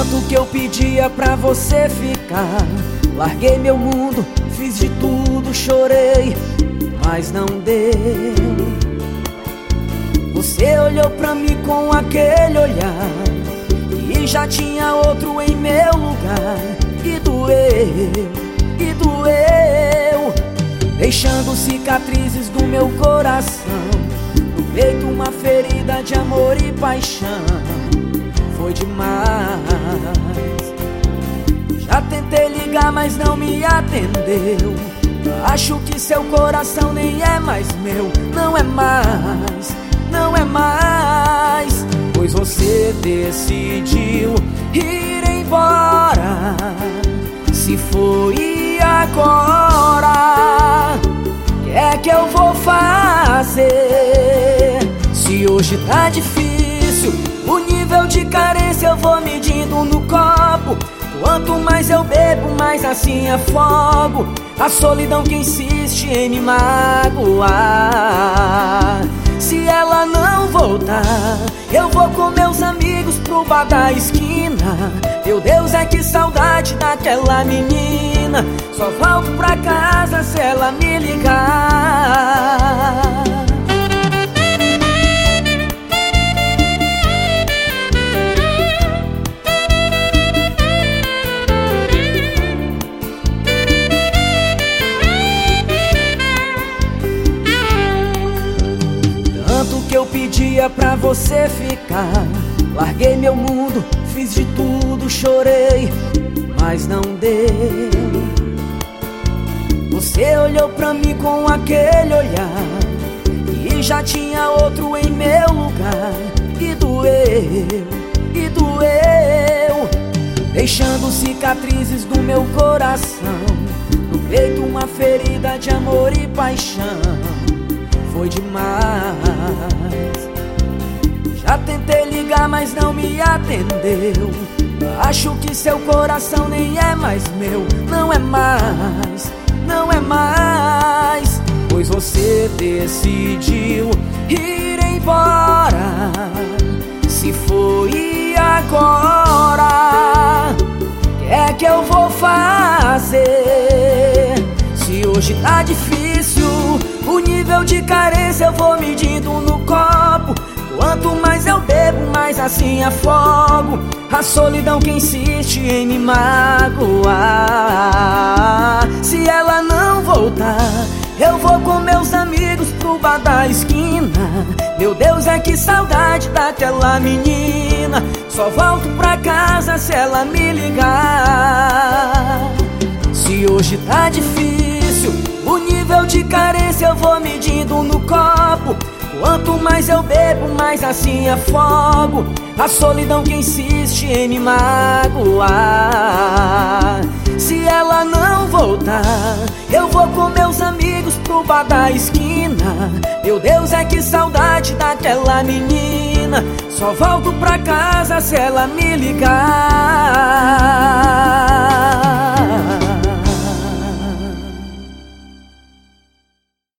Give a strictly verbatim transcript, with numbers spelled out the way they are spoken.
Tanto que eu pedia pra você ficar, larguei meu mundo, fiz de tudo, chorei, mas não deu. Você olhou pra mim com aquele olhar e já tinha outro em meu lugar. E doeu, e doeu, deixando cicatrizes do meu coração, no peito uma ferida de amor e paixão. Foi demais. Já tentei ligar, mas não me atendeu. Acho que seu coração nem é mais meu. Não é mais, não é mais, pois você decidiu ir embora. Se foi agora, que é que eu vou fazer? Se hoje tá difícil, o nível de carência eu vou medindo no copo. Quanto mais eu bebo, mais assim afogo a solidão que insiste em me magoar. Se ela não voltar, eu vou com meus amigos pro bar da esquina. Meu Deus, é que saudade daquela menina. Só volto pra casa se ela me ligar. Que eu pedia pra você ficar, larguei meu mundo, fiz de tudo, chorei, mas não deu. Você olhou pra mim com aquele olhar e já tinha outro em meu lugar. E doeu, e doeu, deixando cicatrizes do meu coração, no peito uma ferida de amor e paixão. Foi demais. Já tentei ligar, mas não me atendeu. Acho que seu coração nem é mais meu. Não é mais, não é mais, pois você decidiu ir embora. Se foi agora, que é que eu vou fazer? Se hoje tá difícil, o nível de carência eu vou medindo no copo. Quanto mais eu bebo, mais assim afogo a solidão que insiste em me magoar. Se ela não voltar, eu vou com meus amigos pro bar da esquina. Meu Deus, é que saudade daquela menina. Só volto pra casa se ela me ligar. Se hoje tá difícil, o nível de carência eu vou medindo no copo. Quanto mais eu bebo, mais assim afogo a solidão que insiste em me magoar. Se ela não voltar, eu vou com meus amigos pro bar da esquina. Meu Deus, é que saudade daquela menina. Só volto pra casa se ela me ligar.